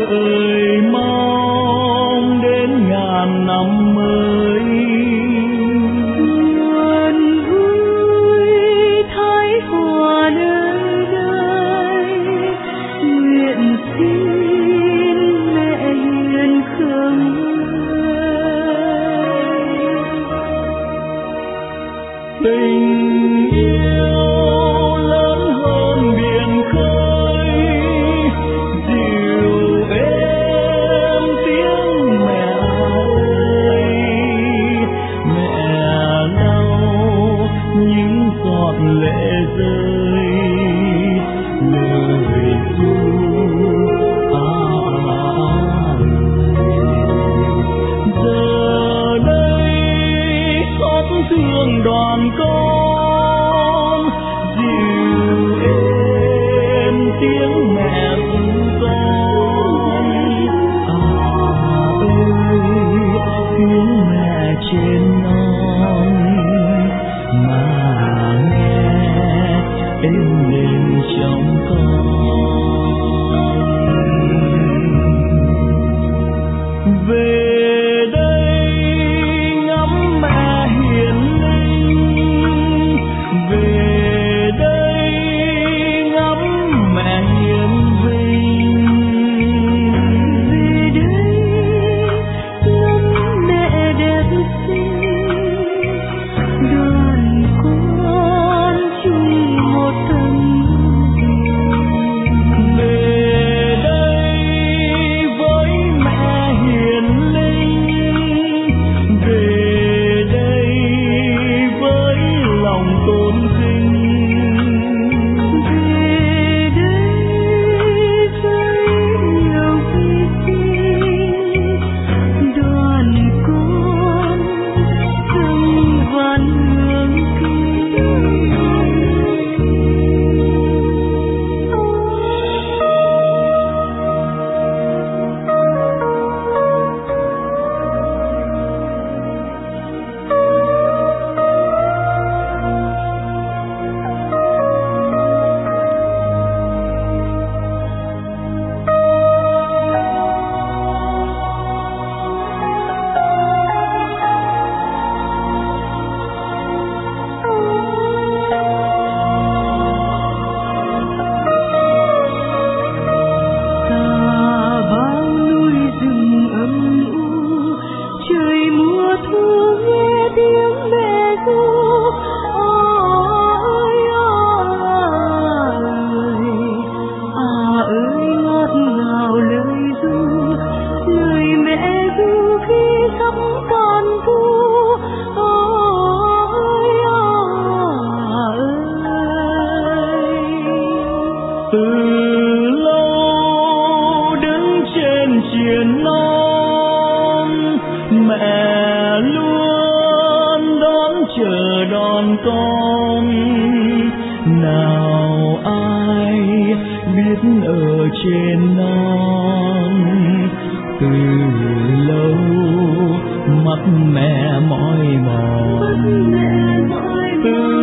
đợi mong đến ngàn năm mới. Nguồn vui thái hòa nơi đây, nguyện xin mẹ hiền khâng Tình yêu lớn hơn biển khơi, dịu êm tiếng mẹ ơi, mẹ lau những giọt lệ rơi, lời ru giờ đây xót thương đoàn con, dịu êm tiếng mẹ ru con. Ơi tiếng mẹ trên non, mà nghe êm đềm trong con. Về đây ngắm mẹ hiền linh, về đây ngắm mẹ hiền vinh. về đây ngắm mẹ đẹp xinh, đoàn con chung một tấm lòng. Về đây với mẹ hiền linh, về đây với lòng tôn kính. Về đây với nhiều hy sinh, đoàn con dâng vạn hương kính. Cả bao núi rừng âm u, trời mùa thu nghe tiếng mẹ ru. Ơi ngọt ngào lời ru, lời mẹ ru khi sắp con thu. Từ lâu đứng trên triền non, mẹ luôn đón chờ đón con. Nào ai biết ở trên non, từ lâu mắt mẹ mỏi mòn. Từ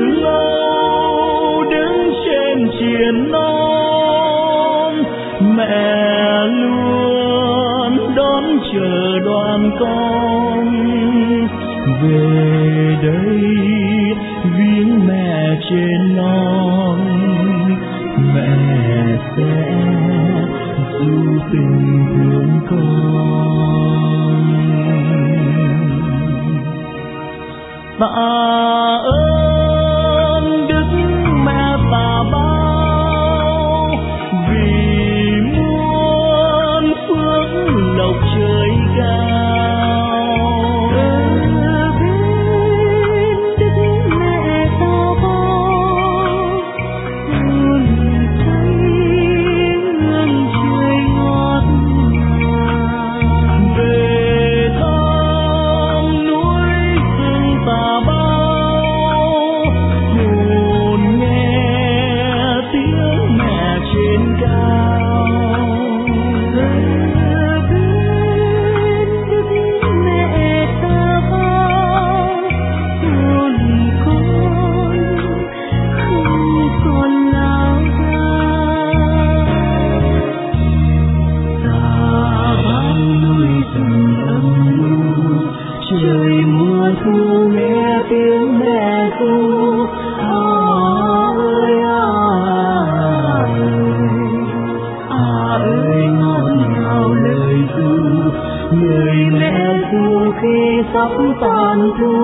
lâu đứng trên triền non, mẹ luôn đón chờ đoàn con. Về đây viếng mẹ trên non, mẹ sẽ du tình thương con. Tạ ơn đức mẹ tạ bao, vì muôn phước lộc trời cao. Ở bên đức mẹ ta bao, luôn thấy hương trời ngọt ngào. Về thăm núi rừng Tà Bao, khắp toàn thu